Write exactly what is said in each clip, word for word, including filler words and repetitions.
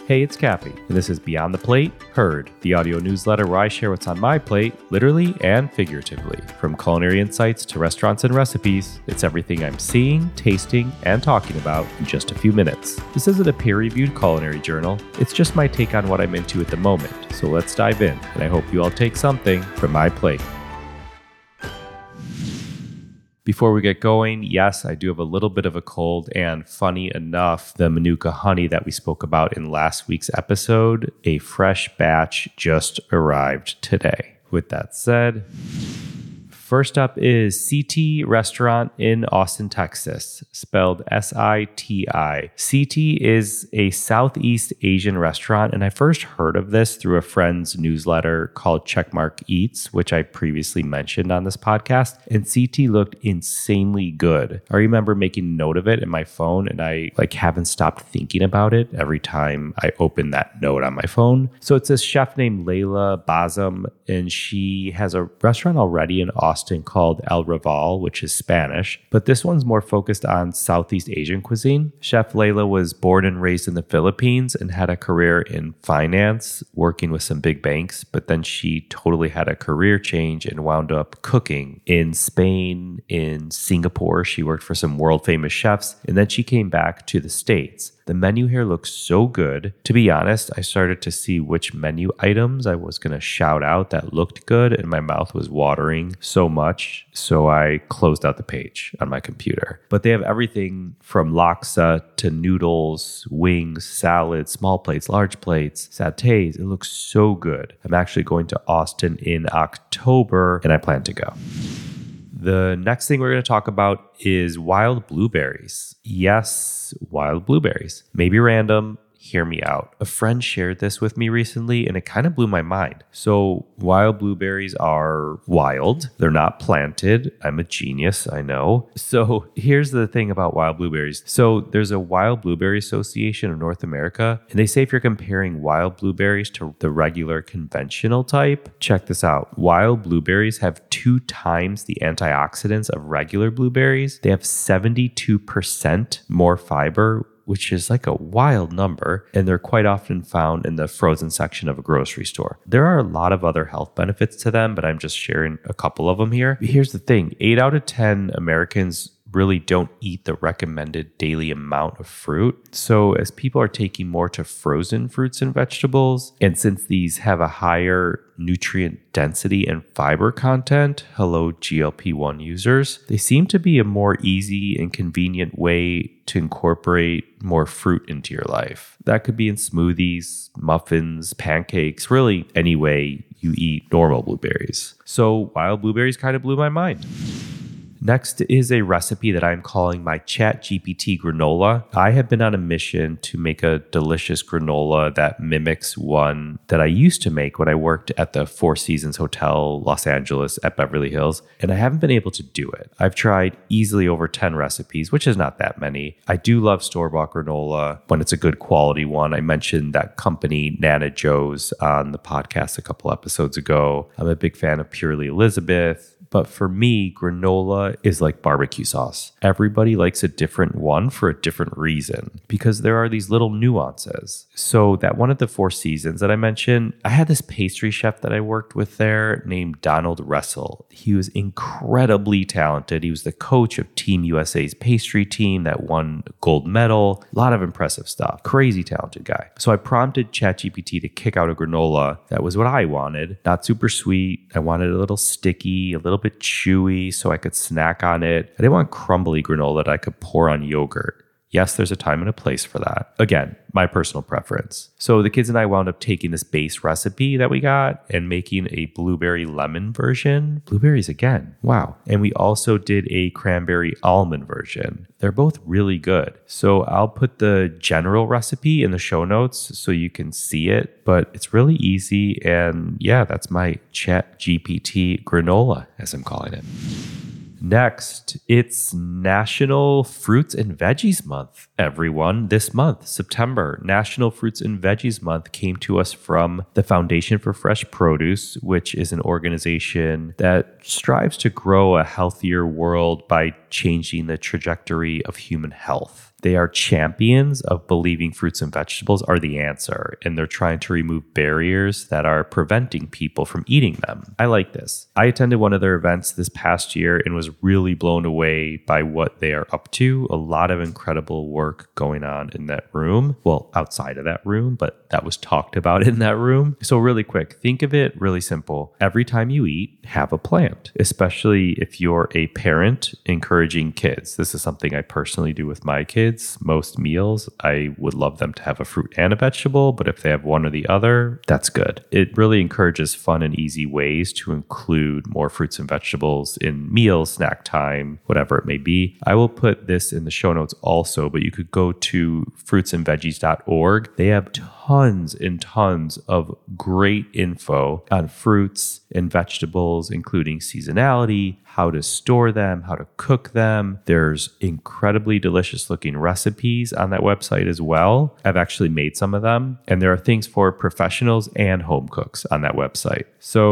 Hey, it's Cappy, and this is Beyond the Plate, Heard, the audio newsletter where I share what's on my plate, literally and figuratively. From culinary insights to restaurants and recipes, it's everything I'm seeing, tasting, and talking about in just a few minutes. This isn't a peer-reviewed culinary journal, it's just my take on what I'm into at the moment. So let's dive in, and I hope you all take something from my plate. Before we get going, yes, I do have a little bit of a cold, and funny enough, the Manuka honey that we spoke about in last week's episode, a fresh batch just arrived today. With that said, first up is C T Restaurant in Austin, Texas, spelled S I T I. C T is a Southeast Asian restaurant, and I first heard of this through a friend's newsletter called Checkmark Eats, which I previously mentioned on this podcast, and C T looked insanely good. I remember making note of it in my phone, and I like haven't stopped thinking about it every time I open that note on my phone. So it's this chef named Layla Bazam, and she has a restaurant already in Austin Austin called El Raval, which is Spanish, but this one's more focused on Southeast Asian cuisine. Chef Layla was born and raised in the Philippines and had a career in finance, working with some big banks, but then she totally had a career change and wound up cooking in Spain, in Singapore. She worked for some world famous chefs, and then she came back to the States. The menu here looks so good. To be honest, I started to see which menu items I was going to shout out that looked good, and my mouth was watering so much, so I closed out the page on my computer. But they have everything from laksa to noodles, wings, salads, small plates, large plates, satays. It looks so good. I'm actually going to Austin in October, and I plan to go. The next thing we're going to talk about is wild blueberries. Yes, wild blueberries. Maybe random. Hear me out. A friend shared this with me recently, and it kind of blew my mind. So wild blueberries are wild. They're not planted. I'm a genius, I know. So here's the thing about wild blueberries. So there's a Wild Blueberry Association of North America, and they say if you're comparing wild blueberries to the regular conventional type, check this out. Wild blueberries have two times the antioxidants of regular blueberries. They have seventy-two percent more fiber, which is like a wild number, and they're quite often found in the frozen section of a grocery store. There are a lot of other health benefits to them, but I'm just sharing a couple of them here. Here's the thing, eight out of ten Americans really don't eat the recommended daily amount of fruit. So as people are taking more to frozen fruits and vegetables, and since these have a higher nutrient density and fiber content, hello G L P one users, they seem to be a more easy and convenient way to incorporate more fruit into your life. That could be in smoothies, muffins, pancakes, really any way you eat normal blueberries. So wild blueberries kind of blew my mind. Next is a recipe that I'm calling my ChatGPT granola. I have been on a mission to make a delicious granola that mimics one that I used to make when I worked at the Four Seasons Hotel Los Angeles at Beverly Hills, and I haven't been able to do it. I've tried easily over ten recipes, which is not that many. I do love store-bought granola when it's a good quality one. I mentioned that company, Nana Joe's, on the podcast a couple episodes ago. I'm a big fan of Purely Elizabeth. But for me, granola is like barbecue sauce. Everybody likes a different one for a different reason because there are these little nuances. So that one of the Four Seasons that I mentioned, I had this pastry chef that I worked with there named Donald Russell. He was incredibly talented. He was the coach of Team U S A's pastry team that won gold medal. A lot of impressive stuff. Crazy talented guy. So I prompted ChatGPT to kick out a granola that was what I wanted. Not super sweet. I wanted a little sticky, a little bit chewy so I could snack on it. I didn't want crumbly granola that I could pour on yogurt. Yes, there's a time and a place for that. Again, my personal preference. So the kids and I wound up taking this base recipe that we got and making a blueberry lemon version. Blueberries again. Wow. And we also did a cranberry almond version. They're both really good. So I'll put the general recipe in the show notes so you can see it, but it's really easy. And yeah, that's my ChatGPT granola, as I'm calling it. Next, it's National Fruits and Veggies Month, everyone. This month, September, National Fruits and Veggies Month came to us from the Foundation for Fresh Produce, which is an organization that strives to grow a healthier world by changing the trajectory of human health. They are champions of believing fruits and vegetables are the answer, and they're trying to remove barriers that are preventing people from eating them. I like this. I attended one of their events this past year and was really blown away by what they are up to. A lot of incredible work going on in that room. Well, outside of that room, but that was talked about in that room. So really quick, think of it really simple. Every time you eat, have a plant, especially if you're a parent encouraging kids. This is something I personally do with my kids. Most meals, I would love them to have a fruit and a vegetable, but if they have one or the other, that's good. It really encourages fun and easy ways to include more fruits and vegetables in meals, snack time, whatever it may be. I will put this in the show notes also, but you could go to fruits and veggies dot org. They have tons and tons of great info on fruits and vegetables, including seasonality, how to store them, how to cook them. There's incredibly delicious looking recipes on that website as well. I've actually made some of them, and there are things for professionals and home cooks on that website.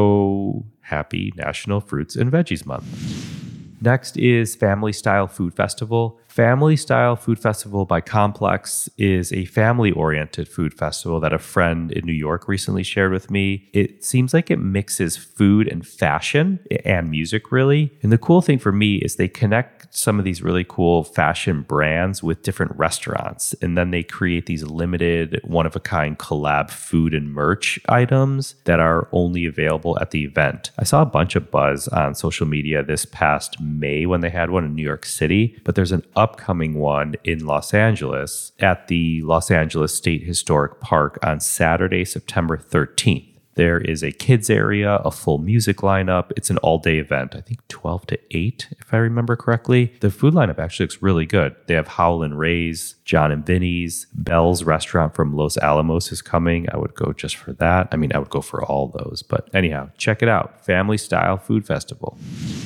So happy National Fruits and Veggies Month. Next is Family Style Food Festival. Family Style Food Festival by Complex is a family-oriented food festival that a friend in New York recently shared with me. It seems like it mixes food and fashion and music, really. And the cool thing for me is they connect some of these really cool fashion brands with different restaurants, and then they create these limited, one-of-a-kind collab food and merch items that are only available at the event. I saw a bunch of buzz on social media this past May when they had one in New York City, but there's an upcoming one in Los Angeles at the Los Angeles State Historic Park on Saturday, September thirteenth. There is a kids area, a full music lineup. It's an all-day event, I think twelve to eight, if I remember correctly. The food lineup actually looks really good. They have Howlin' Ray's, John and Vinny's, Bell's Restaurant from Los Alamos is coming. I would go just for that. I mean, I would go for all those. But anyhow, check it out. Family Style Food Festival.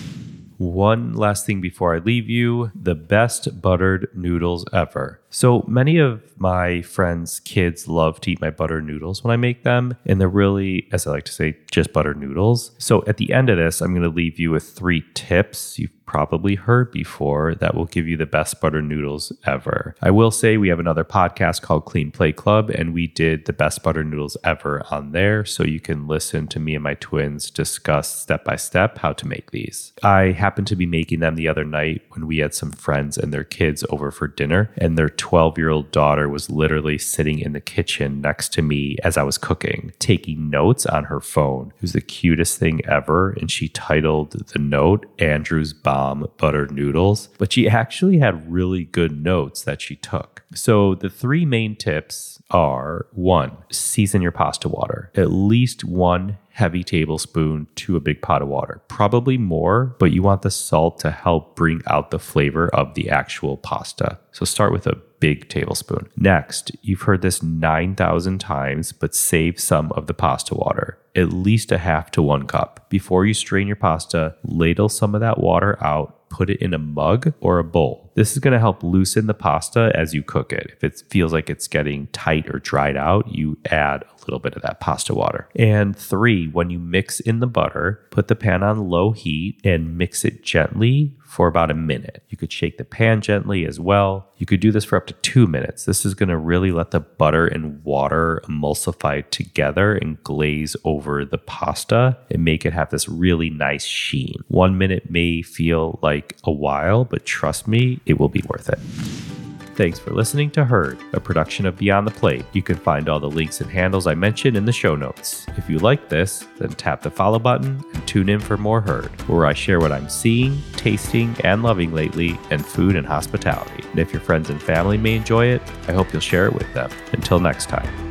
One last thing before I leave you, the best buttered noodles ever. So many of my friends' kids love to eat my buttered noodles when I make them, and they're really, as I like to say, just buttered noodles. So at the end of this, I'm going to leave you with three tips you've probably heard before that will give you the best buttered noodles ever. I will say we have another podcast called Clean Plate Club, and we did the best buttered noodles ever on there, so you can listen to me and my twins discuss step by step how to make these. I happened to be making them the other night when we had some friends and their kids over for dinner, and their twelve-year-old daughter was literally sitting in the kitchen next to me as I was cooking, taking notes on her phone. It was the cutest thing ever, and she titled the note Andrew's Bomb Buttered Noodles, but she actually had really good notes that she took. So the three main tips are: one, season your pasta water. At least one heavy tablespoon to a big pot of water. Probably more, but you want the salt to help bring out the flavor of the actual pasta. So start with a big tablespoon. Next, you've heard this nine thousand times, but save some of the pasta water, at least a half to one cup. Before you strain your pasta, ladle some of that water out, put it in a mug or a bowl. This is going to help loosen the pasta as you cook it. If it feels like it's getting tight or dried out, you add a little bit of that pasta water. And three, when you mix in the butter, put the pan on low heat and mix it gently for about a minute. You could shake the pan gently as well. You could do this for up to two minutes. This is going to really let the butter and water emulsify together and glaze over the pasta and make it have this really nice sheen. One minute may feel like a while, but trust me, it will be worth it. Thanks for listening to Herd, a production of Beyond the Plate. You can find all the links and handles I mentioned in the show notes. If you like this, then tap the follow button and tune in for more Herd, where I share what I'm seeing, tasting, and loving lately in food and hospitality. And if your friends and family may enjoy it, I hope you'll share it with them. Until next time.